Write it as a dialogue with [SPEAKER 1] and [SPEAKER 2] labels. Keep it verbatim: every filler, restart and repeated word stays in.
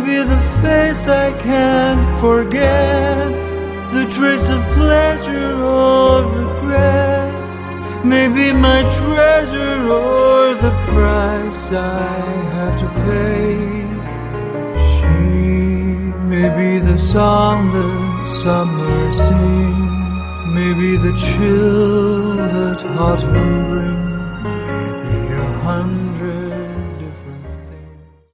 [SPEAKER 1] maybe the face I can't forget, the trace of pleasure or regret, maybe my treasure or the price I have to pay. She may be the song that summer sings, maybe the chill that autumn brings.